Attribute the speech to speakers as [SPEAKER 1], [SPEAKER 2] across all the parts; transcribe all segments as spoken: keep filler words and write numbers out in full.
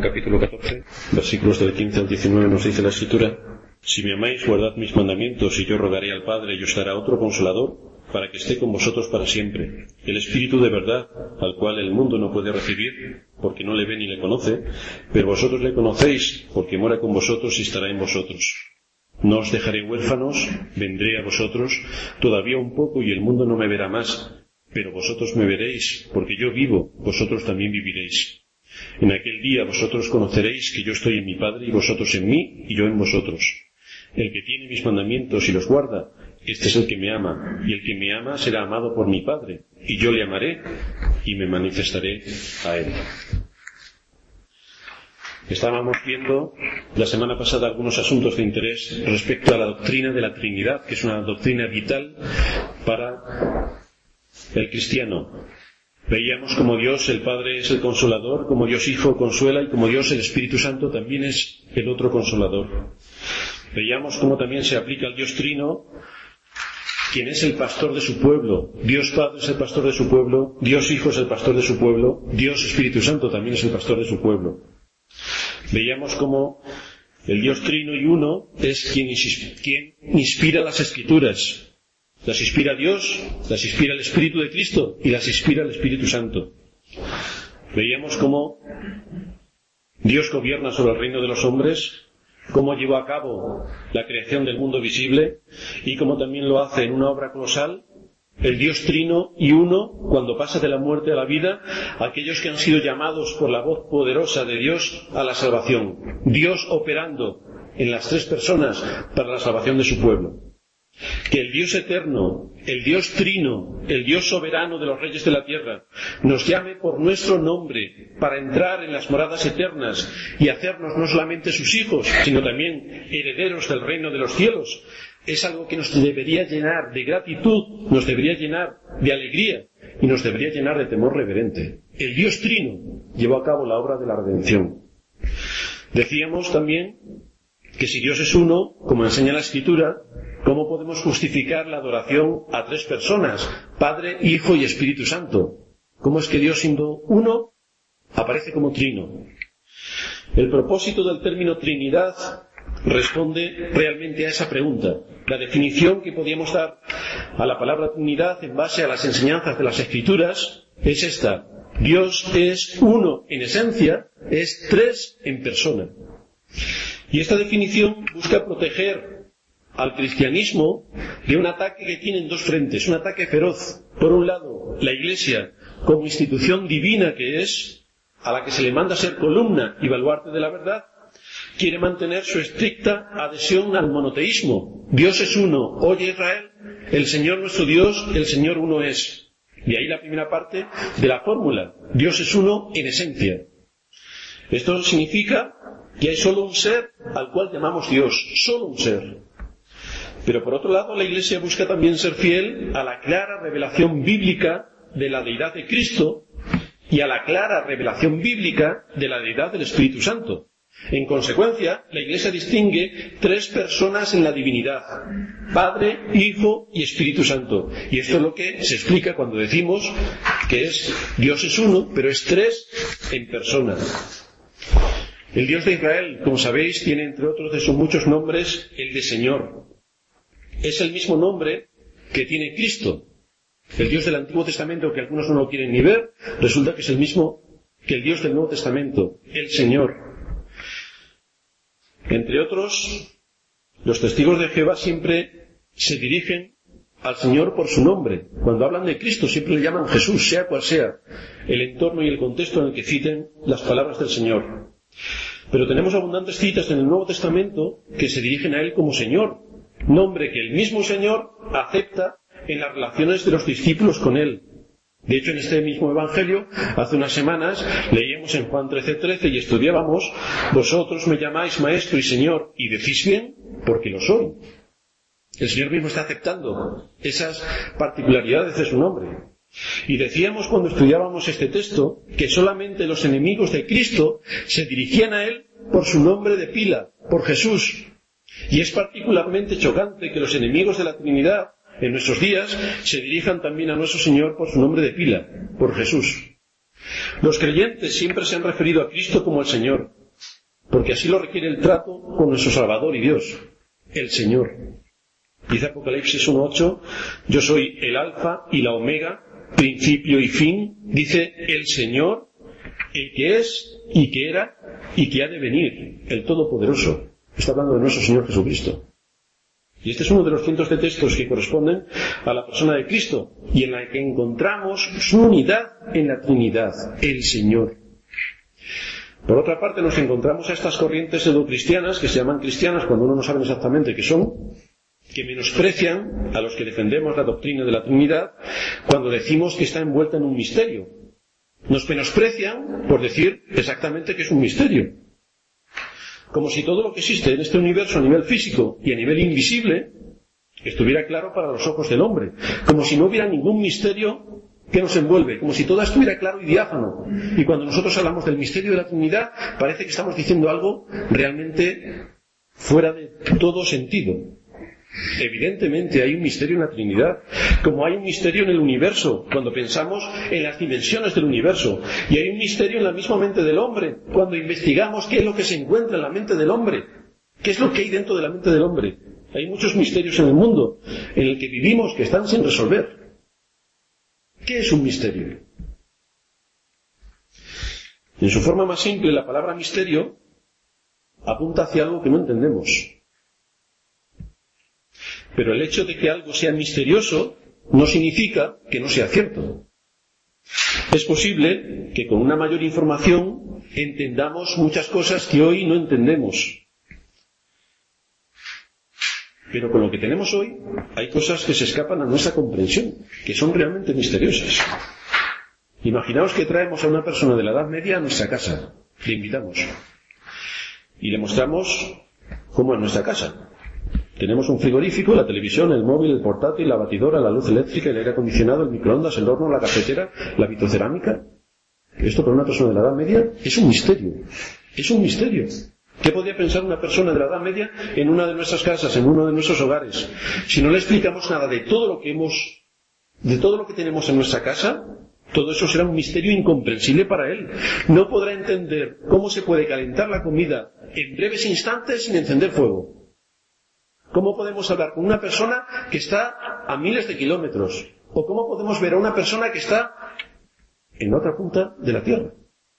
[SPEAKER 1] capítulo catorce, versículos del quince al diecinueve, nos dice la Escritura: Si me amáis, guardad mis mandamientos, y yo rogaré al Padre, y os dará otro Consolador, para que esté con vosotros para siempre, el Espíritu de verdad, al cual el mundo no puede recibir, porque no le ve ni le conoce, pero vosotros le conocéis, porque mora con vosotros y estará en vosotros. No os dejaré huérfanos, vendré a vosotros, todavía un poco y el mundo no me verá más, pero vosotros me veréis, porque yo vivo, vosotros también viviréis. En aquel día vosotros conoceréis que yo estoy en mi Padre y vosotros en mí y yo en vosotros. El que tiene mis mandamientos y los guarda, este es el que me ama, y el que me ama será amado por mi Padre, y yo le amaré y me manifestaré a él. Estábamos viendo la semana pasada algunos asuntos de interés respecto a la doctrina de la Trinidad, que es una doctrina vital para el cristiano. Veíamos como Dios el Padre es el Consolador, como Dios Hijo consuela y como Dios el Espíritu Santo también es el otro Consolador. Veíamos cómo también se aplica al Dios Trino, quien es el pastor de su pueblo. Dios Padre es el pastor de su pueblo, Dios Hijo es el pastor de su pueblo, Dios Espíritu Santo también es el pastor de su pueblo. Veíamos cómo el Dios Trino y Uno es quien, quien inspira las Escrituras. Las inspira Dios, las inspira el Espíritu de Cristo y las inspira el Espíritu Santo. Veíamos cómo Dios gobierna sobre el reino de los hombres, cómo llevó a cabo la creación del mundo visible y cómo también lo hace en una obra colosal el Dios Trino y Uno cuando pasa de la muerte a la vida a aquellos que han sido llamados por la voz poderosa de Dios a la salvación. Dios operando en las tres personas para la salvación de su pueblo. Que el Dios eterno, el Dios Trino, el Dios soberano de los reyes de la tierra, nos llame por nuestro nombre para entrar en las moradas eternas y hacernos no solamente sus hijos, sino también herederos del reino de los cielos, es algo que nos debería llenar de gratitud, nos debería llenar de alegría y nos debería llenar de temor reverente. El Dios Trino llevó a cabo la obra de la redención. Decíamos también que si Dios es uno, como enseña la Escritura, ¿cómo podemos justificar la adoración a tres personas, Padre, Hijo y Espíritu Santo? ¿Cómo es que Dios, siendo uno, aparece como trino? El propósito del término Trinidad responde realmente a esa pregunta. La definición que podíamos dar a la palabra Trinidad en base a las enseñanzas de las Escrituras es esta: Dios es uno en esencia, es tres en persona. Y esta definición busca proteger al cristianismo de un ataque que tiene en dos frentes, un ataque feroz. Por un lado, la Iglesia, como institución divina que es, a la que se le manda ser columna y baluarte de la verdad, quiere mantener su estricta adhesión al monoteísmo. Dios es uno, oye Israel, el Señor nuestro Dios, el Señor uno es. Y ahí la primera parte de la fórmula, Dios es uno en esencia. Esto significa que hay solo un ser al cual llamamos Dios, solo un ser. Pero por otro lado, la Iglesia busca también ser fiel a la clara revelación bíblica de la deidad de Cristo y a la clara revelación bíblica de la deidad del Espíritu Santo. En consecuencia, la Iglesia distingue tres personas en la divinidad: Padre, Hijo y Espíritu Santo. Y esto es lo que se explica cuando decimos que es Dios es uno, pero es tres en persona. El Dios de Israel, como sabéis, tiene entre otros de sus muchos nombres el de Señor. Es el mismo nombre que tiene Cristo. El Dios del Antiguo Testamento, que algunos no lo quieren ni ver, resulta que es el mismo que el Dios del Nuevo Testamento, el Señor. Entre otros, los testigos de Jehová siempre se dirigen al Señor por su nombre. Cuando hablan de Cristo siempre le llaman Jesús, sea cual sea el entorno y el contexto en el que citen las palabras del Señor. Pero tenemos abundantes citas en el Nuevo Testamento que se dirigen a Él como Señor, nombre que el mismo Señor acepta en las relaciones de los discípulos con Él. De hecho, en este mismo Evangelio, hace unas semanas, leíamos en Juan trece trece y estudiábamos: vosotros me llamáis Maestro y Señor, y decís bien, porque lo soy. El Señor mismo está aceptando esas particularidades de su nombre. Y decíamos cuando estudiábamos este texto que solamente los enemigos de Cristo se dirigían a Él por su nombre de pila, por Jesús. Y es particularmente chocante que los enemigos de la Trinidad en nuestros días se dirijan también a nuestro Señor por su nombre de pila, por Jesús. Los creyentes siempre se han referido a Cristo como el Señor, porque así lo requiere el trato con nuestro Salvador y Dios, el Señor. Dice Apocalipsis uno ocho, yo soy el Alfa y la Omega, principio y fin, dice el Señor, el que es y que era y que ha de venir, el Todopoderoso. Está hablando de nuestro Señor Jesucristo. Y este es uno de los cientos de textos que corresponden a la persona de Cristo y en la que encontramos su unidad en la Trinidad, el Señor. Por otra parte, nos encontramos a estas corrientes pseudocristianas que se llaman cristianas cuando uno no sabe exactamente qué son, que menosprecian a los que defendemos la doctrina de la Trinidad cuando decimos que está envuelta en un misterio. Nos menosprecian por decir exactamente que es un misterio. Como si todo lo que existe en este universo a nivel físico y a nivel invisible estuviera claro para los ojos del hombre. Como si no hubiera ningún misterio que nos envuelve. Como si todo estuviera claro y diáfano. Y cuando nosotros hablamos del misterio de la Trinidad, parece que estamos diciendo algo realmente fuera de todo sentido. Evidentemente hay un misterio en la Trinidad, como hay un misterio en el universo cuando pensamos en las dimensiones del universo, y hay un misterio en la misma mente del hombre cuando investigamos qué es lo que se encuentra en la mente del hombre, qué es lo que hay dentro de la mente del hombre. Hay muchos misterios en el mundo en el que vivimos que están sin resolver. ¿Qué es un misterio? En su forma más simple, la palabra misterio apunta hacia algo que no entendemos. Pero el hecho de que algo sea misterioso no significa que no sea cierto. Es posible que con una mayor información entendamos muchas cosas que hoy no entendemos. Pero con lo que tenemos hoy hay cosas que se escapan a nuestra comprensión, que son realmente misteriosas. Imaginaos que traemos a una persona de la Edad Media a nuestra casa, le invitamos y le mostramos cómo es nuestra casa. Tenemos un frigorífico, la televisión, el móvil, el portátil, la batidora, la luz eléctrica, el aire acondicionado, el microondas, el horno, la cafetera, la vitrocerámica. Esto para una persona de la Edad Media es un misterio. Es un misterio. ¿Qué podría pensar una persona de la Edad Media en una de nuestras casas, en uno de nuestros hogares? Si no le explicamos nada de todo lo que hemos, de todo lo que tenemos en nuestra casa, todo eso será un misterio incomprensible para él. No podrá entender cómo se puede calentar la comida en breves instantes sin encender fuego. ¿Cómo podemos hablar con una persona que está a miles de kilómetros? ¿O cómo podemos ver a una persona que está en la otra punta de la tierra?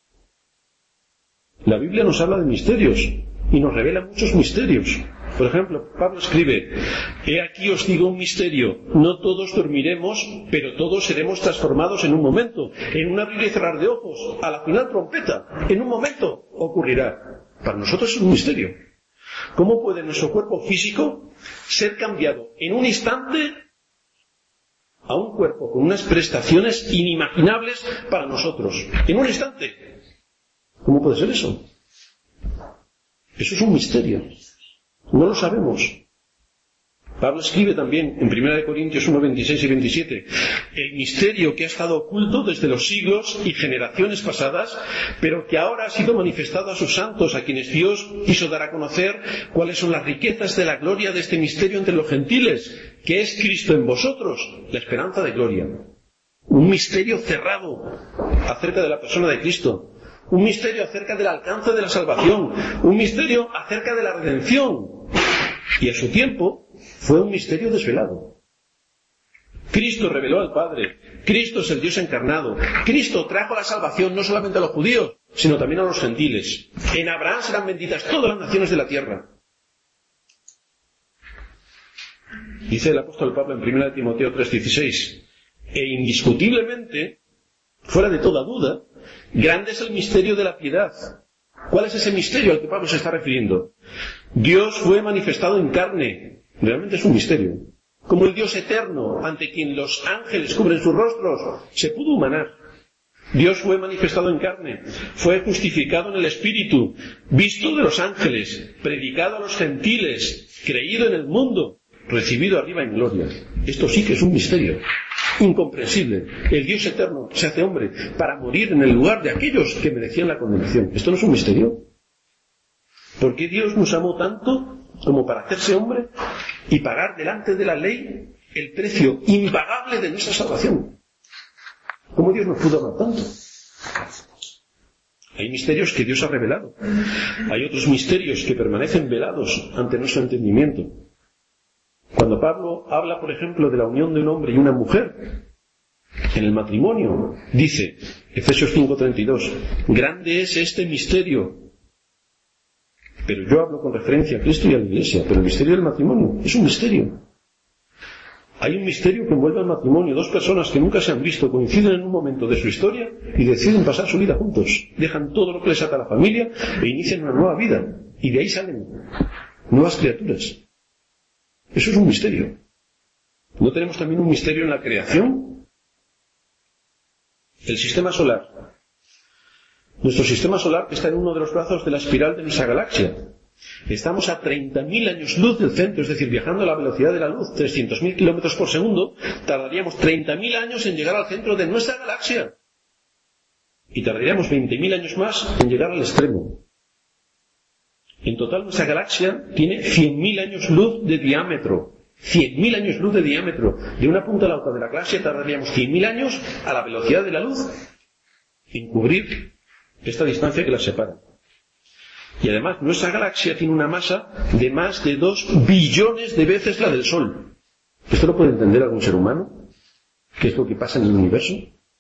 [SPEAKER 1] La Biblia nos habla de misterios y nos revela muchos misterios. Por ejemplo, Pablo escribe, he aquí os digo un misterio, no todos dormiremos, pero todos seremos transformados en un momento, en un abrir y cerrar de ojos, a la final trompeta, en un momento ocurrirá. Para nosotros es un misterio. ¿Cómo puede nuestro cuerpo físico ser cambiado en un instante a un cuerpo con unas prestaciones inimaginables para nosotros? En un instante. ¿Cómo puede ser eso? Eso es un misterio. No lo sabemos. Pablo escribe también en primera de Corintios uno, veintiséis y veintisiete, el misterio que ha estado oculto desde los siglos y generaciones pasadas, pero que ahora ha sido manifestado a sus santos, a quienes Dios quiso dar a conocer cuáles son las riquezas de la gloria de este misterio entre los gentiles, que es Cristo en vosotros, la esperanza de gloria. Un misterio cerrado acerca de la persona de Cristo, un misterio acerca del alcance de la salvación, un misterio acerca de la redención, y a su tiempo fue un misterio desvelado. Cristo reveló al Padre, Cristo es el Dios encarnado, Cristo trajo la salvación no solamente a los judíos, sino también a los gentiles. En Abraham serán benditas todas las naciones de la tierra. Dice el apóstol Pablo en primera de Timoteo tres dieciséis, e indiscutiblemente, fuera de toda duda, grande es el misterio de la piedad. ¿Cuál es ese misterio al que Pablo se está refiriendo? Dios fue manifestado en carne. Realmente es un misterio. Como el Dios eterno, ante quien los ángeles cubren sus rostros, se pudo humanar. Dios fue manifestado en carne, fue justificado en el Espíritu, visto de los ángeles, predicado a los gentiles, creído en el mundo, recibido arriba en gloria. Esto sí que es un misterio incomprensible. El Dios eterno se hace hombre para morir en el lugar de aquellos que merecían la condenación. ¿Esto no es un misterio? ¿Por qué Dios nos amó tanto como para hacerse hombre y pagar delante de la ley el precio impagable de nuestra salvación? ¿Cómo Dios nos pudo amar tanto? Hay misterios que Dios ha revelado. Hay otros misterios que permanecen velados ante nuestro entendimiento. Cuando Pablo habla, por ejemplo, de la unión de un hombre y una mujer en el matrimonio, dice, Efesios cinco treinta y dos, grande es este misterio. Pero yo hablo con referencia a Cristo y a la Iglesia, pero el misterio del matrimonio es un misterio. Hay un misterio que envuelve al matrimonio. Dos personas que nunca se han visto coinciden en un momento de su historia y deciden pasar su vida juntos. Dejan todo lo que les ata a la familia e inician una nueva vida. Y de ahí salen nuevas criaturas. Eso es un misterio. ¿No tenemos también un misterio en la creación? El sistema solar. Nuestro sistema solar está en uno de los brazos de la espiral de nuestra galaxia. Estamos a treinta mil años luz del centro, es decir, viajando a la velocidad de la luz, trescientos mil kilómetros por segundo, tardaríamos treinta mil años en llegar al centro de nuestra galaxia. Y tardaríamos veinte mil años más en llegar al extremo. En total, nuestra galaxia tiene cien mil años luz de diámetro. cien mil años luz de diámetro. De una punta a la otra de la galaxia tardaríamos cien mil años a la velocidad de la luz en cubrir esta distancia que la separa. Y además, nuestra galaxia tiene una masa de más de dos billones de veces la del Sol. ¿Esto lo puede entender algún ser humano? ¿Qué es lo que pasa en el universo?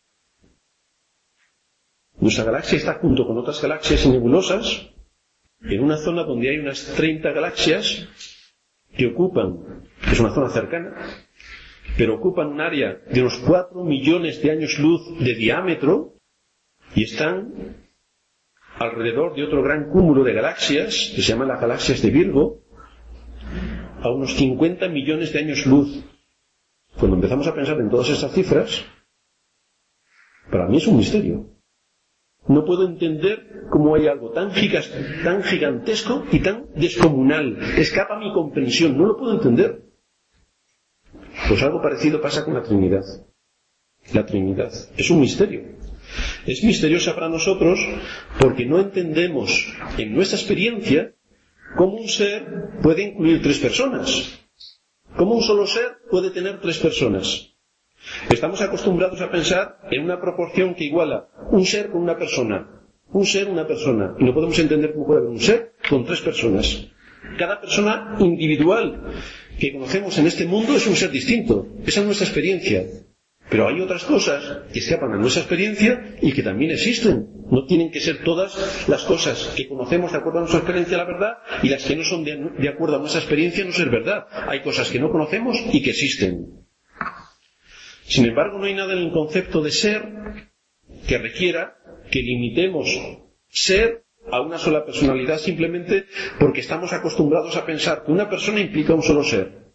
[SPEAKER 1] Nuestra galaxia está junto con otras galaxias y nebulosas en una zona donde hay unas treinta galaxias que ocupan, que es una zona cercana, pero ocupan un área de unos cuatro millones de años luz de diámetro y están alrededor de otro gran cúmulo de galaxias, que se llaman las galaxias de Virgo, a unos cincuenta millones de años luz. Cuando empezamos a pensar en todas estas cifras, para mí es un misterio. No puedo entender cómo hay algo tan, gigas, tan gigantesco y tan descomunal. Escapa a mi comprensión, no lo puedo entender. Pues algo parecido pasa con la Trinidad. La Trinidad es un misterio. Es misteriosa para nosotros porque no entendemos en nuestra experiencia cómo un ser puede incluir tres personas. Cómo un solo ser puede tener tres personas. Estamos acostumbrados a pensar en una proporción que iguala un ser con una persona. Un ser, una persona. Y no podemos entender cómo puede haber un ser con tres personas. Cada persona individual que conocemos en este mundo es un ser distinto. Esa es nuestra experiencia. Pero hay otras cosas que escapan a nuestra experiencia y que también existen. No tienen que ser todas las cosas que conocemos de acuerdo a nuestra experiencia la verdad y las que no son de, de acuerdo a nuestra experiencia no ser verdad. Hay cosas que no conocemos y que existen. Sin embargo, no hay nada en el concepto de ser que requiera que limitemos ser a una sola personalidad simplemente porque estamos acostumbrados a pensar que una persona implica un solo ser.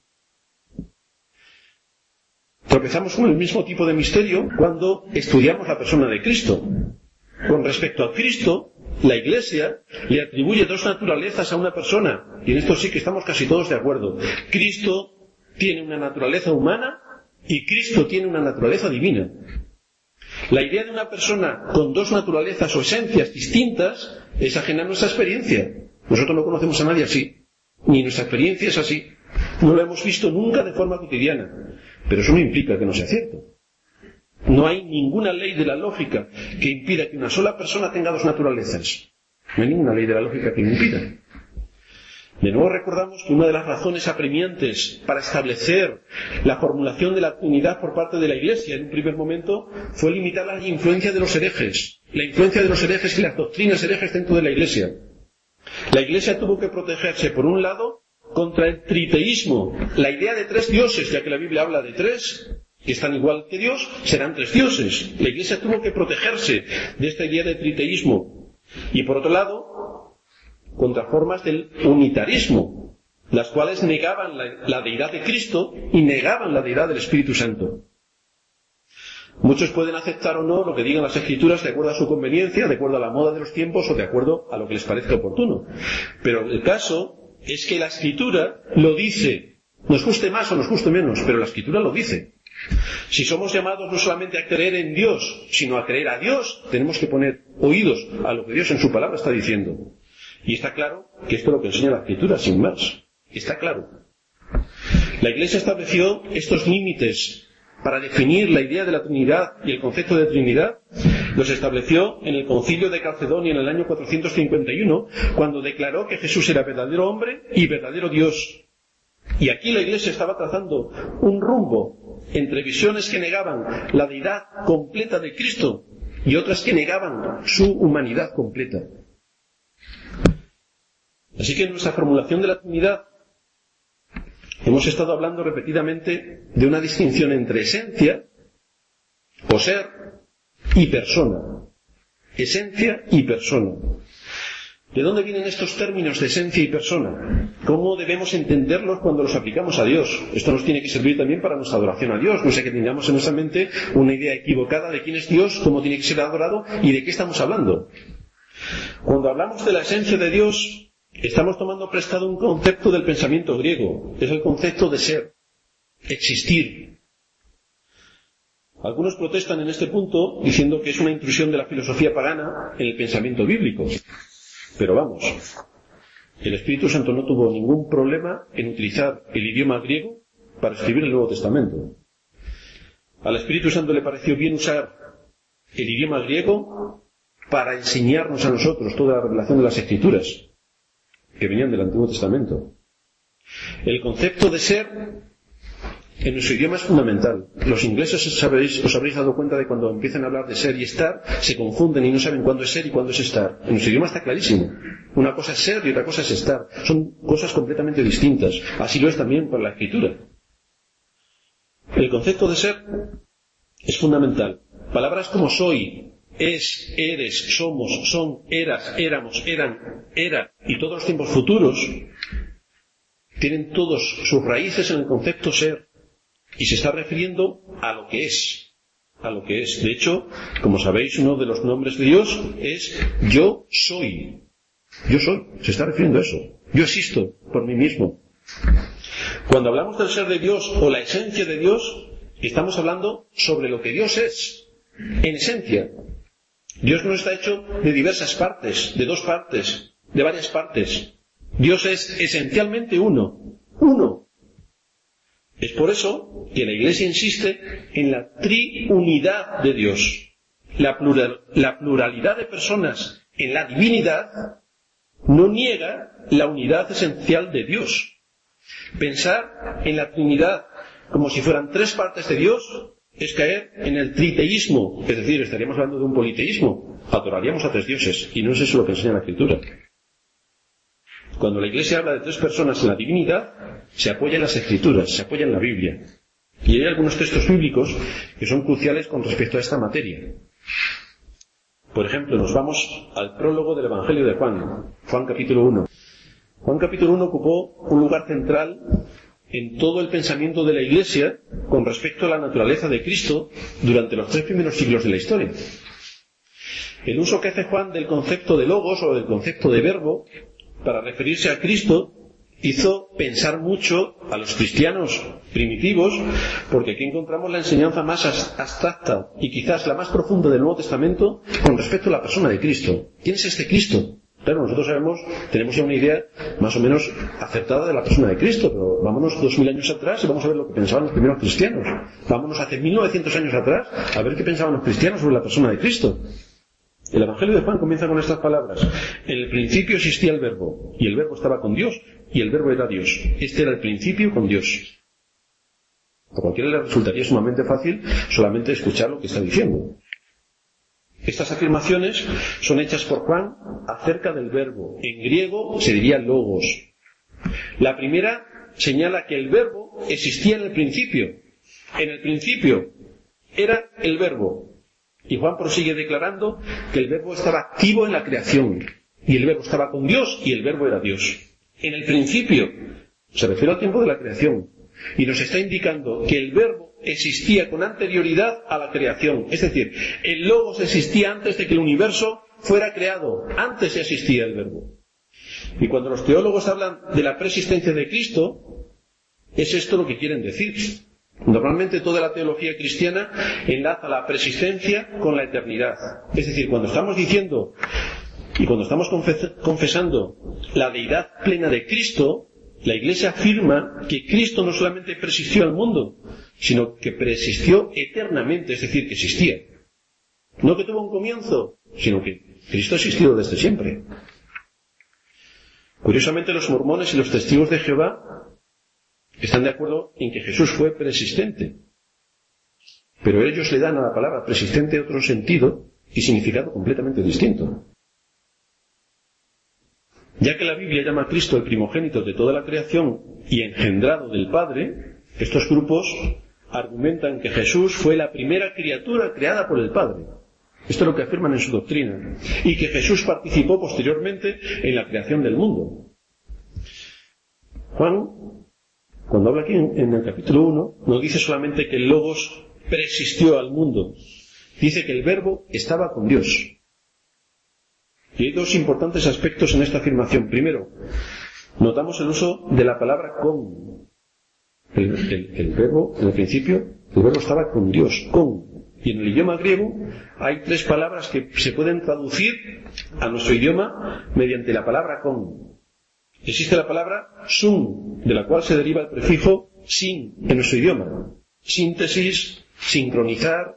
[SPEAKER 1] Tropezamos con el mismo tipo de misterio cuando estudiamos la persona de Cristo. Con respecto a Cristo, la Iglesia le atribuye dos naturalezas a una persona, y en esto sí que estamos casi todos de acuerdo. Cristo tiene una naturaleza humana y Cristo tiene una naturaleza divina. La idea de una persona con dos naturalezas o esencias distintas es ajena a nuestra experiencia. Nosotros no conocemos a nadie así, ni nuestra experiencia es así. No lo hemos visto nunca de forma cotidiana. Pero eso no implica que no sea cierto. No hay ninguna ley de la lógica que impida que una sola persona tenga dos naturalezas. No hay ninguna ley de la lógica que lo impida. De nuevo recordamos que una de las razones apremiantes para establecer la formulación de la Trinidad por parte de la Iglesia en un primer momento fue limitar la influencia de los herejes, la influencia de los herejes y las doctrinas herejes dentro de la Iglesia. La Iglesia tuvo que protegerse, por un lado, contra el triteísmo, la idea de tres dioses, ya que la Biblia habla de tres, que están igual que Dios, serán tres dioses. La Iglesia tuvo que protegerse de esta idea de triteísmo. Y por otro lado, contra formas del unitarismo, las cuales negaban la, la deidad de Cristo y negaban la deidad del Espíritu Santo. Muchos pueden aceptar o no lo que digan las Escrituras de acuerdo a su conveniencia, de acuerdo a la moda de los tiempos o de acuerdo a lo que les parezca oportuno. Pero el caso es que la Escritura lo dice, nos guste más o nos guste menos, pero la Escritura lo dice. Si somos llamados no solamente a creer en Dios, sino a creer a Dios, tenemos que poner oídos a lo que Dios en su palabra está diciendo. Y está claro que esto es lo que enseña la Escritura, sin más. Está claro. La Iglesia estableció estos límites para definir la idea de la Trinidad y el concepto de Trinidad Los estableció en el concilio de Calcedonia en el año cuatrocientos cincuenta y uno, cuando declaró que Jesús era verdadero hombre y verdadero Dios. Y aquí la Iglesia estaba trazando un rumbo entre visiones que negaban la deidad completa de Cristo y otras que negaban su humanidad completa. Así que en nuestra formulación de la Trinidad hemos estado hablando repetidamente de una distinción entre esencia o ser y persona. Esencia y persona. ¿De dónde vienen estos términos de esencia y persona? ¿Cómo debemos entenderlos cuando los aplicamos a Dios? Esto nos tiene que servir también para nuestra adoración a Dios. No sé que tengamos en nuestra mente una idea equivocada de quién es Dios, cómo tiene que ser adorado y de qué estamos hablando. Cuando hablamos de la esencia de Dios, estamos tomando prestado un concepto del pensamiento griego. Es el concepto de ser, existir. Algunos protestan en este punto diciendo que es una intrusión de la filosofía pagana en el pensamiento bíblico. Pero vamos, el Espíritu Santo no tuvo ningún problema en utilizar el idioma griego para escribir el Nuevo Testamento. Al Espíritu Santo le pareció bien usar el idioma griego para enseñarnos a nosotros toda la revelación de las Escrituras que venían del Antiguo Testamento. El concepto de ser en nuestro idioma es fundamental. Los ingleses os habréis, os habréis dado cuenta de cuando empiezan a hablar de ser y estar, se confunden y no saben cuándo es ser y cuándo es estar. En nuestro idioma está clarísimo. Una cosa es ser y otra cosa es estar. Son cosas completamente distintas. Así lo es también para la Escritura. El concepto de ser es fundamental. Palabras como soy, es, eres, somos, son, eras, éramos, eran, era y todos los tiempos futuros tienen todos sus raíces en el concepto ser. Y se está refiriendo a lo que es, a lo que es. De hecho, como sabéis, uno de los nombres de Dios es yo soy. Yo soy, se está refiriendo a eso. Yo existo por mí mismo. Cuando hablamos del ser de Dios o la esencia de Dios, estamos hablando sobre lo que Dios es, en esencia. Dios no está hecho de diversas partes, de dos partes, de varias partes. Dios es esencialmente uno, uno. Es por eso que la Iglesia insiste en la triunidad de Dios. La, plural, la pluralidad de personas en la divinidad no niega la unidad esencial de Dios. Pensar en la Trinidad como si fueran tres partes de Dios es caer en el triteísmo, es decir, estaríamos hablando de un politeísmo. Adoraríamos a tres dioses, y no es eso lo que enseña la Escritura. Cuando la Iglesia habla de tres personas en la divinidad, se apoya en las Escrituras, se apoya en la Biblia. Y hay algunos textos bíblicos que son cruciales con respecto a esta materia. Por ejemplo, nos vamos al prólogo del Evangelio de Juan, Juan capítulo uno. Juan capítulo uno ocupó un lugar central en todo el pensamiento de la Iglesia con respecto a la naturaleza de Cristo durante los tres primeros siglos de la historia. El uso que hace Juan del concepto de logos o del concepto de verbo para referirse a Cristo hizo pensar mucho a los cristianos primitivos, porque aquí encontramos la enseñanza más abstracta y quizás la más profunda del Nuevo Testamento con respecto a la persona de Cristo. ¿Quién es este Cristo? Claro, nosotros sabemos, tenemos ya una idea más o menos acertada de la persona de Cristo, pero vámonos dos mil años atrás y vamos a ver lo que pensaban los primeros cristianos. Vámonos hace mil novecientos años atrás a ver qué pensaban los cristianos sobre la persona de Cristo. El Evangelio de Juan comienza con estas palabras. En el principio existía el Verbo, y el Verbo estaba con Dios, y el Verbo era Dios. Este era el principio con Dios. A cualquiera le resultaría sumamente fácil solamente escuchar lo que está diciendo. Estas afirmaciones son hechas por Juan acerca del Verbo. En griego se diría logos. La primera señala que el Verbo existía en el principio. En el principio era el Verbo. Y Juan prosigue declarando que el Verbo estaba activo en la creación, y el Verbo estaba con Dios, y el Verbo era Dios. En el principio, se refiere al tiempo de la creación, y nos está indicando que el Verbo existía con anterioridad a la creación. Es decir, el Logos existía antes de que el universo fuera creado, antes ya existía el Verbo. Y cuando los teólogos hablan de la preexistencia de Cristo, es esto lo que quieren decir. Normalmente toda la teología cristiana enlaza la preexistencia con la eternidad. Es decir, cuando estamos diciendo y cuando estamos confesando la deidad plena de Cristo, la Iglesia afirma que Cristo no solamente preexistió al mundo, sino que preexistió eternamente, es decir, que existía. No que tuvo un comienzo, sino que Cristo ha existido desde siempre. Curiosamente, los mormones y los testigos de Jehová están de acuerdo en que Jesús fue preexistente. Pero ellos le dan a la palabra preexistente otro sentido y significado completamente distinto. Ya que la Biblia llama a Cristo el primogénito de toda la creación y engendrado del Padre, estos grupos argumentan que Jesús fue la primera criatura creada por el Padre. Esto es lo que afirman en su doctrina. Y que Jesús participó posteriormente en la creación del mundo. Juan, cuando habla aquí en, en el capítulo uno, no dice solamente que el Logos preexistió al mundo. Dice que el Verbo estaba con Dios. Y hay dos importantes aspectos en esta afirmación. Primero, notamos el uso de la palabra con. El, el, el verbo, en el principio, el verbo estaba con Dios, con. Y en el idioma griego hay tres palabras que se pueden traducir a nuestro idioma mediante la palabra con. Existe la palabra sun, de la cual se deriva el prefijo sin en nuestro idioma. Síntesis, sincronizar.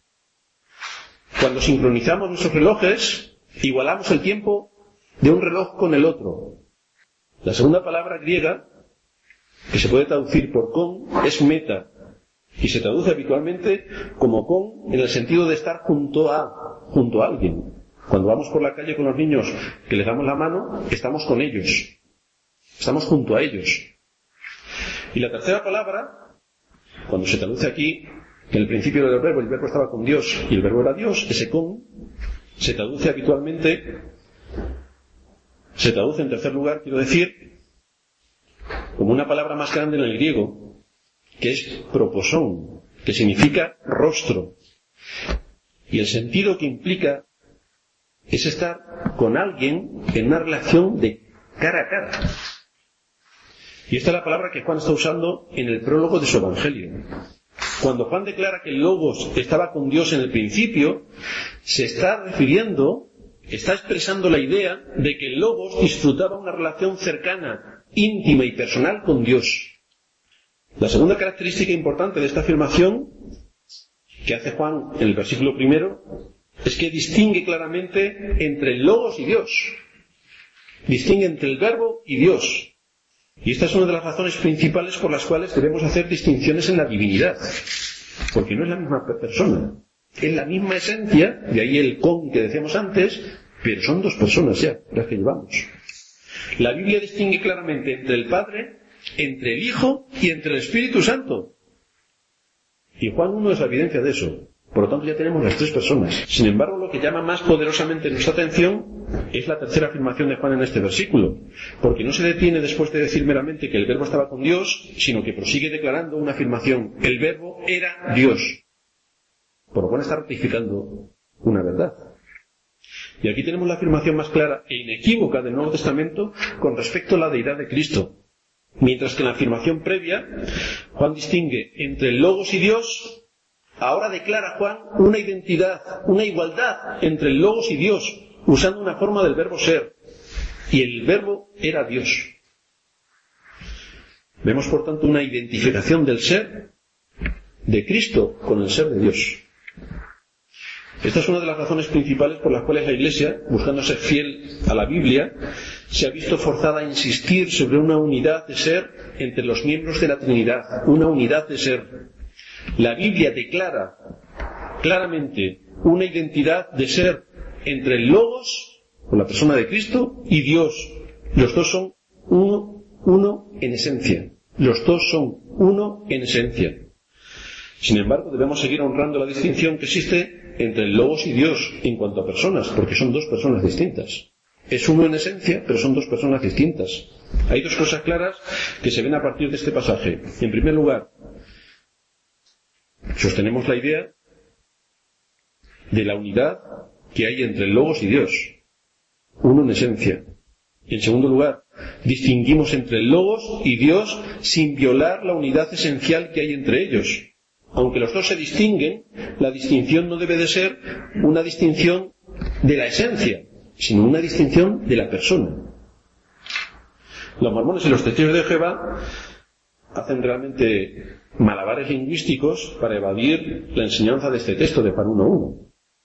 [SPEAKER 1] Cuando sincronizamos nuestros relojes, igualamos el tiempo de un reloj con el otro. La segunda palabra griega, que se puede traducir por con, es meta, y se traduce habitualmente como con en el sentido de estar junto a, junto a alguien. Cuando vamos por la calle con los niños que les damos la mano, estamos con ellos, estamos junto a ellos. Y la tercera palabra, cuando se traduce aquí, que en el principio del verbo, el verbo estaba con Dios y el verbo era Dios, ese con, se traduce habitualmente, se traduce en tercer lugar, quiero decir, como una palabra más grande en el griego, que es proposón, que significa rostro. Y el sentido que implica es estar con alguien en una relación de cara a cara. Y esta es la palabra que Juan está usando en el prólogo de su Evangelio. Cuando Juan declara que el Logos estaba con Dios en el principio, se está refiriendo, está expresando la idea de que el Logos disfrutaba una relación cercana, íntima y personal con Dios. La segunda característica importante de esta afirmación que hace Juan en el versículo primero es que distingue claramente entre el Logos y Dios. Distingue entre el Verbo y Dios. Y esta es una de las razones principales por las cuales debemos hacer distinciones en la divinidad. Porque no es la misma persona. Es la misma esencia, de ahí el con que decíamos antes, pero son dos personas ya, las que llevamos. La Biblia distingue claramente entre el Padre, entre el Hijo y entre el Espíritu Santo. Y Juan uno es la evidencia de eso. Por lo tanto ya tenemos las tres personas. Sin embargo, lo que llama más poderosamente nuestra atención es la tercera afirmación de Juan en este versículo. Porque no se detiene después de decir meramente que el Verbo estaba con Dios, sino que prosigue declarando una afirmación. El Verbo era Dios. Por lo cual está ratificando una verdad. Y aquí tenemos la afirmación más clara e inequívoca del Nuevo Testamento con respecto a la deidad de Cristo. Mientras que en la afirmación previa, Juan distingue entre el Logos y Dios. Ahora declara Juan una identidad, una igualdad entre el Logos y Dios, usando una forma del verbo ser. Y el verbo era Dios. Vemos por tanto una identificación del ser de Cristo con el ser de Dios. Esta es una de las razones principales por las cuales la Iglesia, buscando ser fiel a la Biblia, se ha visto forzada a insistir sobre una unidad de ser entre los miembros de la Trinidad, una unidad de ser. La Biblia declara claramente una identidad de ser entre el Logos, con la persona de Cristo, y Dios. Los dos son uno, uno en esencia. Los dos son uno en esencia. Sin embargo, debemos seguir honrando la distinción que existe entre el Logos y Dios en cuanto a personas, porque son dos personas distintas. Es uno en esencia, pero son dos personas distintas. Hay dos cosas claras que se ven a partir de este pasaje. En primer lugar, sostenemos la idea de la unidad que hay entre el Logos y Dios, uno en esencia. En segundo lugar, distinguimos entre el Logos y Dios sin violar la unidad esencial que hay entre ellos. Aunque los dos se distinguen, la distinción no debe de ser una distinción de la esencia, sino una distinción de la persona. Los mormones y los testigos de Jehová hacen realmente malabares lingüísticos para evadir la enseñanza de este texto de Juan uno uno.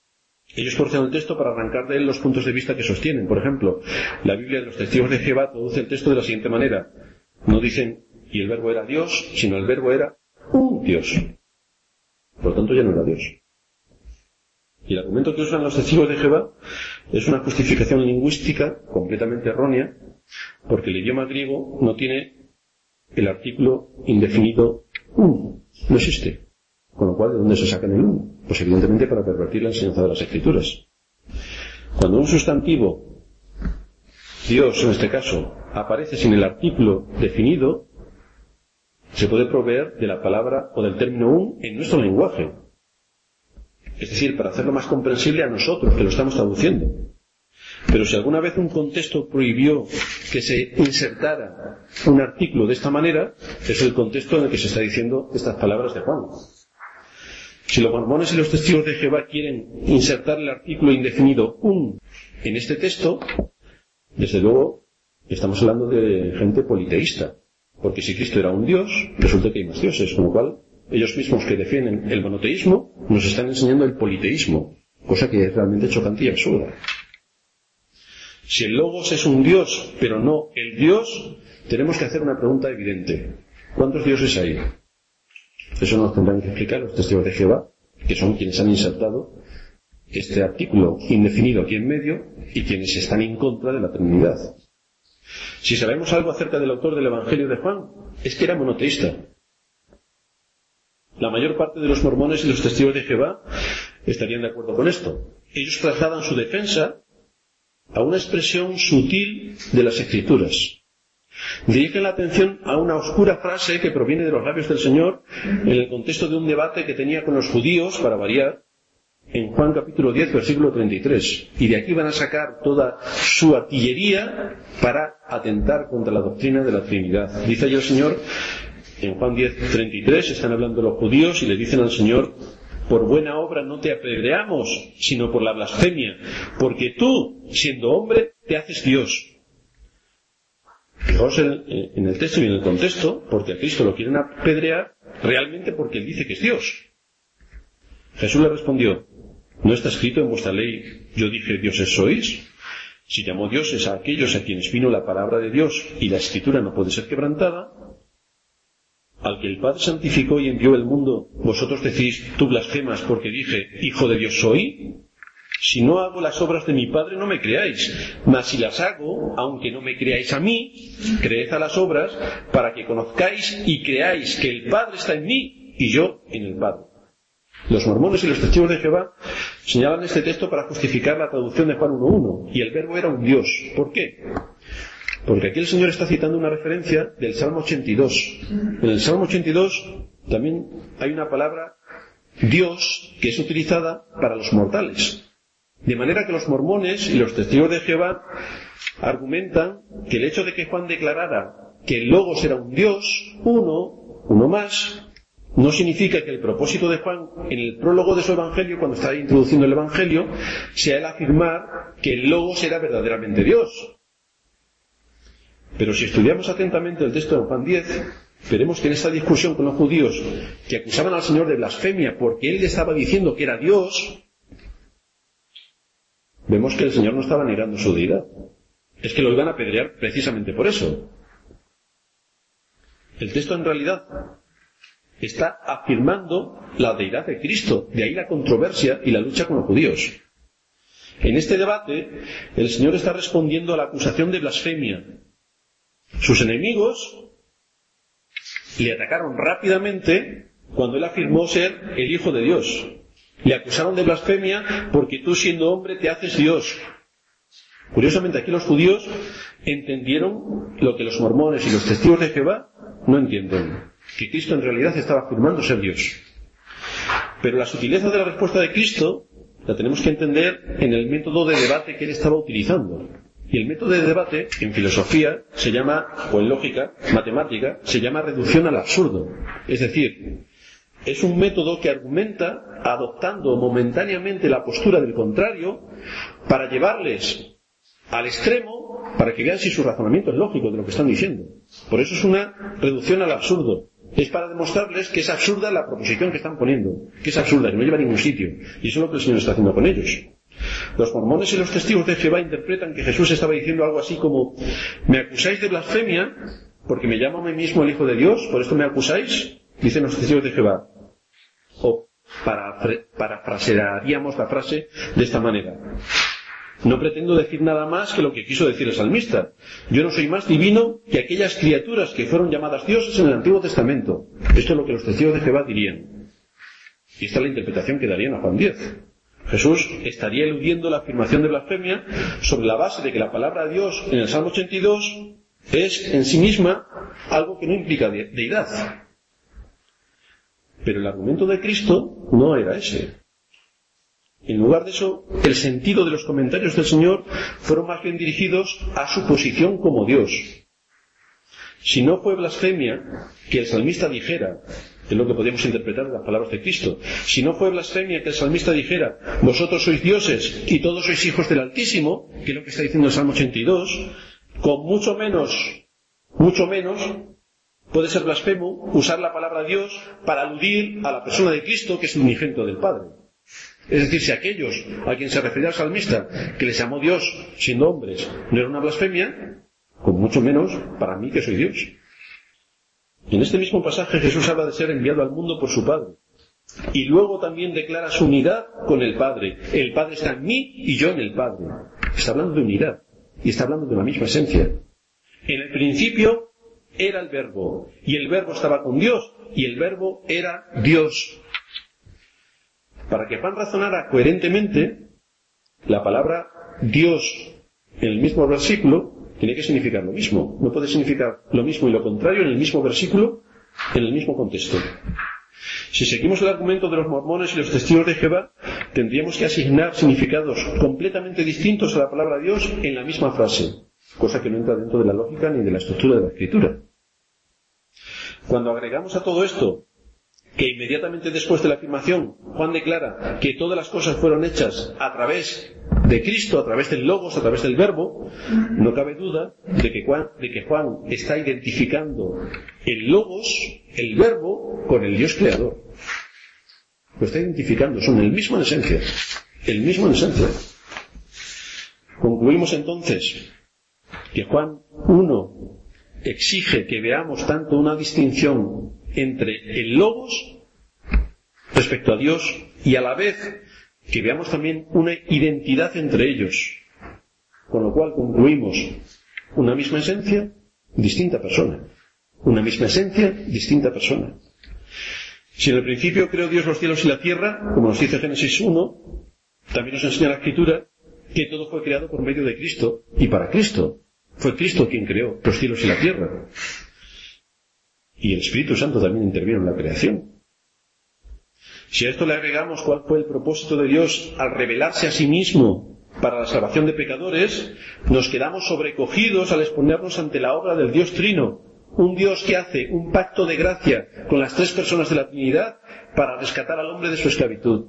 [SPEAKER 1] Ellos portan el texto para arrancar de él los puntos de vista que sostienen. Por ejemplo, la Biblia de los Testigos de Jehová traduce el texto de la siguiente manera. No dicen, y el verbo era Dios, sino el verbo era un Dios. Por lo tanto, ya no era Dios. Y el argumento que usan los Testigos de Jehová es una justificación lingüística completamente errónea, porque el idioma griego no tiene el artículo indefinido un. No existe. Con lo cual, ¿de dónde se sacan el un? Pues evidentemente para pervertir la enseñanza de las Escrituras. Cuando un sustantivo, Dios en este caso, aparece sin el artículo definido, se puede proveer de la palabra o del término un en nuestro lenguaje. Es decir, para hacerlo más comprensible a nosotros, que lo estamos traduciendo. Pero si alguna vez un contexto prohibió que se insertara un artículo de esta manera, es el contexto en el que se está diciendo estas palabras de Juan. Si los mormones y los testigos de Jehová quieren insertar el artículo indefinido un en este texto, desde luego estamos hablando de gente politeísta. Porque si Cristo era un Dios, resulta que hay más dioses, con lo cual ellos mismos que defienden el monoteísmo nos están enseñando el politeísmo, cosa que es realmente chocante y absurda. Si el Logos es un Dios, pero no el Dios, tenemos que hacer una pregunta evidente. ¿Cuántos dioses hay? Eso nos tendrán que explicar los testigos de Jehová, que son quienes han insertado este artículo indefinido aquí en medio y quienes están en contra de la Trinidad. Si sabemos algo acerca del autor del Evangelio de Juan, es que era monoteísta. La mayor parte de los mormones y los testigos de Jehová estarían de acuerdo con esto. Ellos trasladan su defensa a una expresión sutil de las Escrituras. Dirigen la atención a una oscura frase que proviene de los labios del Señor en el contexto de un debate que tenía con los judíos, para variar, en Juan capítulo diez, versículo treinta y tres. Y de aquí van a sacar toda su artillería para atentar contra la doctrina de la Trinidad. Dice allí el Señor, en Juan diez, treinta y tres, están hablando los judíos y le dicen al Señor, por buena obra no te apedreamos, sino por la blasfemia, porque tú, siendo hombre, te haces Dios. Fijaos en, en el texto y en el contexto, porque a Cristo lo quieren apedrear realmente porque Él dice que es Dios. Jesús le respondió, ¿no está escrito en vuestra ley, yo dije dioses sois? Si llamó dioses a aquellos a quienes vino la palabra de Dios y la Escritura no puede ser quebrantada, al que el Padre santificó y envió el mundo, vosotros decís, tú blasfemas porque dije, hijo de Dios soy. Si no hago las obras de mi Padre, no me creáis. Mas si las hago, aunque no me creáis a mí, creed a las obras, para que conozcáis y creáis que el Padre está en mí y yo en el Padre. Los mormones y los testigos de Jehová señalan este texto para justificar la traducción de Juan uno uno, y el verbo era un Dios. ¿Por qué? Porque aquí el Señor está citando una referencia del Salmo ochenta y dos. En el Salmo ochenta y dos también hay una palabra Dios que es utilizada para los mortales. De manera que los mormones y los testigos de Jehová argumentan que el hecho de que Juan declarara que el Logos era un Dios, uno, uno más, no significa que el propósito de Juan en el prólogo de su Evangelio, cuando está introduciendo el Evangelio, sea el afirmar que el Logos era verdaderamente Dios. Pero si estudiamos atentamente el texto de Juan diez, veremos que en esta discusión con los judíos que acusaban al Señor de blasfemia porque Él le estaba diciendo que era Dios, vemos que el Señor no estaba negando su deidad. Es que lo iban a apedrear precisamente por eso. El texto en realidad está afirmando la deidad de Cristo, de ahí la controversia y la lucha con los judíos. En este debate, el Señor está respondiendo a la acusación de blasfemia. Sus enemigos le atacaron rápidamente cuando Él afirmó ser el Hijo de Dios. Le acusaron de blasfemia porque tú, siendo hombre, te haces Dios. Curiosamente, aquí los judíos entendieron lo que los mormones y los testigos de Jehová no entienden, que Cristo en realidad estaba afirmando ser Dios. Pero la sutileza de la respuesta de Cristo la tenemos que entender en el método de debate que Él estaba utilizando. Y el método de debate, en filosofía, se llama, o en lógica, matemática, se llama reducción al absurdo. Es decir, es un método que argumenta adoptando momentáneamente la postura del contrario para llevarles al extremo para que vean si su razonamiento es lógico de lo que están diciendo. Por eso es una reducción al absurdo. Es para demostrarles que es absurda la proposición que están poniendo, que es absurda, que no lleva a ningún sitio. Y eso es lo que el Señor está haciendo con ellos. Los mormones y los testigos de Jehová interpretan que Jesús estaba diciendo algo así como: ¿me acusáis de blasfemia porque me llamo a mí mismo el Hijo de Dios? ¿Por esto me acusáis? Dicen los testigos de Jehová. O para, parafrasearíamos la frase de esta manera: no pretendo decir nada más que lo que quiso decir el salmista. Yo no soy más divino que aquellas criaturas que fueron llamadas dioses en el Antiguo Testamento. Esto es lo que los testigos de Jehová dirían. Y esta es la interpretación que darían a Juan diez. Jesús estaría eludiendo la afirmación de blasfemia sobre la base de que la palabra de Dios en el Salmo ochenta y dos es en sí misma algo que no implica de- deidad. Pero el argumento de Cristo no era ese. En lugar de eso, el sentido de los comentarios del Señor fueron más bien dirigidos a su posición como Dios. Si no fue blasfemia que el salmista dijera, es lo que podemos interpretar de las palabras de Cristo, si no fue blasfemia que el salmista dijera: vosotros sois dioses y todos sois hijos del Altísimo, que es lo que está diciendo el Salmo ochenta y dos, con mucho menos, mucho menos, puede ser blasfemo usar la palabra Dios para aludir a la persona de Cristo, que es el unigénito del Padre. Es decir, si aquellos a quien se refería el salmista, que les llamó Dios siendo hombres, no era una blasfemia, con mucho menos para mí que soy Dios. En este mismo pasaje Jesús habla de ser enviado al mundo por su Padre. Y luego también declara su unidad con el Padre. El Padre está en mí y yo en el Padre. Está hablando de unidad. Y está hablando de la misma esencia. En el principio era el Verbo. Y el Verbo estaba con Dios. Y el Verbo era Dios. Para que Juan razonara coherentemente, la palabra Dios en el mismo versículo tiene que significar lo mismo. No puede significar lo mismo y lo contrario en el mismo versículo, en el mismo contexto. Si seguimos el argumento de los mormones y los testigos de Jehová, tendríamos que asignar significados completamente distintos a la palabra Dios en la misma frase, cosa que no entra dentro de la lógica ni de la estructura de la Escritura. Cuando agregamos a todo esto que inmediatamente después de la afirmación Juan declara que todas las cosas fueron hechas a través de Cristo, a través del Logos, a través del Verbo, no cabe duda de que Juan, de que Juan está identificando el Logos, el Verbo, con el Dios creador. Lo está identificando, son el mismo en esencia, el mismo en esencia. Concluimos entonces que Juan uno exige que veamos tanto una distinción entre el Logos respecto a Dios y a la vez que veamos también una identidad entre ellos, con lo cual concluimos una misma esencia, distinta persona, una misma esencia, distinta persona. Si en el principio creó Dios los cielos y la tierra, como nos dice Génesis uno, también nos enseña la Escritura que todo fue creado por medio de Cristo y para Cristo. Fue Cristo quien creó los cielos y la tierra. Y el Espíritu Santo también intervino en la creación. Si a esto le agregamos cuál fue el propósito de Dios al revelarse a sí mismo para la salvación de pecadores, nos quedamos sobrecogidos al exponernos ante la obra del Dios Trino, un Dios que hace un pacto de gracia con las tres personas de la Trinidad para rescatar al hombre de su esclavitud.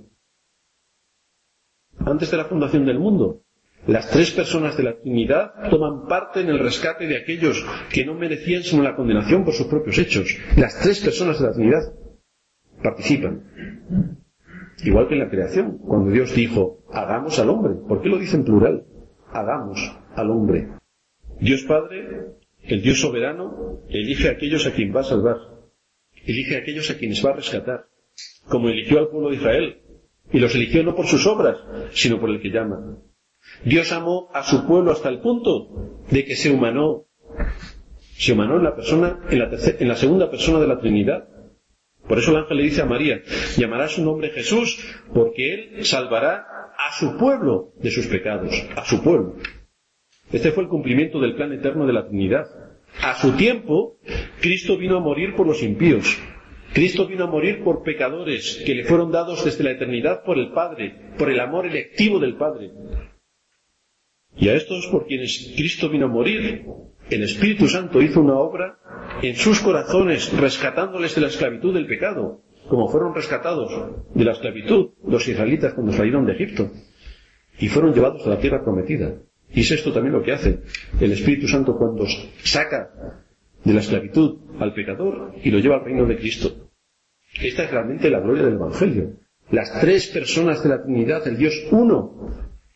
[SPEAKER 1] Antes de la fundación del mundo, las tres personas de la Trinidad toman parte en el rescate de aquellos que no merecían sino la condenación por sus propios hechos. Las tres personas de la Trinidad participan. Igual que en la creación, cuando Dios dijo, hagamos al hombre. ¿Por qué lo dice en plural? Hagamos al hombre. Dios Padre, el Dios soberano, elige a aquellos a quien va a salvar. Elige a aquellos a quienes va a rescatar. Como eligió al pueblo de Israel. Y los eligió no por sus obras, sino por el que llama. Dios amó a su pueblo hasta el punto de que se humanó. Se humanó en la persona, en la, tercera, en la segunda persona de la Trinidad. Por eso el ángel le dice a María, llamará su nombre Jesús, porque él salvará a su pueblo de sus pecados, a su pueblo. Este fue el cumplimiento del plan eterno de la Trinidad. A su tiempo, Cristo vino a morir por los impíos. Cristo vino a morir por pecadores que le fueron dados desde la eternidad por el Padre, por el amor electivo del Padre. Y a estos por quienes Cristo vino a morir, el Espíritu Santo hizo una obra en sus corazones, rescatándoles de la esclavitud del pecado, como fueron rescatados de la esclavitud los israelitas cuando salieron de Egipto, y fueron llevados a la tierra prometida. Y es esto también lo que hace el Espíritu Santo cuando saca de la esclavitud al pecador y lo lleva al reino de Cristo. Esta es realmente la gloria del Evangelio. Las tres personas de la Trinidad, el Dios uno,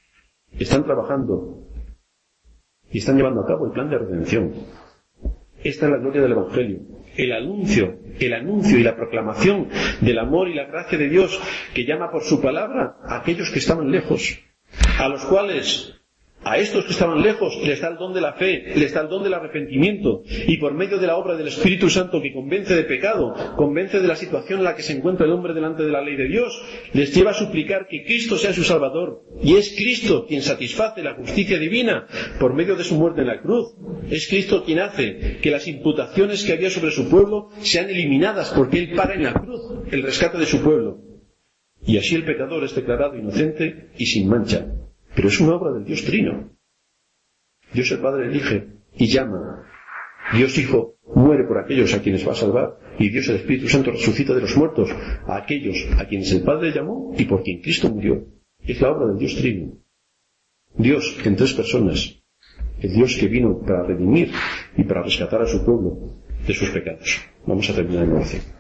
[SPEAKER 1] están trabajando y están llevando a cabo el plan de redención. Esta es la gloria del Evangelio, el anuncio, el anuncio y la proclamación del amor y la gracia de Dios que llama por su palabra a aquellos que estaban lejos, a los cuales, a estos que estaban lejos, les da el don de la fe, les da el don del arrepentimiento, y por medio de la obra del Espíritu Santo que convence de pecado, convence de la situación en la que se encuentra el hombre delante de la ley de Dios, les lleva a suplicar que Cristo sea su Salvador, y es Cristo quien satisface la justicia divina por medio de su muerte en la cruz. Es Cristo quien hace que las imputaciones que había sobre su pueblo sean eliminadas, porque Él paga en la cruz el rescate de su pueblo. Y así el pecador es declarado inocente y sin mancha. Pero es una obra del Dios Trino. Dios el Padre elige y llama. Dios Hijo muere por aquellos a quienes va a salvar. Y Dios el Espíritu Santo resucita de los muertos a aquellos a quienes el Padre llamó y por quien Cristo murió. Es la obra del Dios Trino. Dios en tres personas. El Dios que vino para redimir y para rescatar a su pueblo de sus pecados. Vamos a terminar en oración.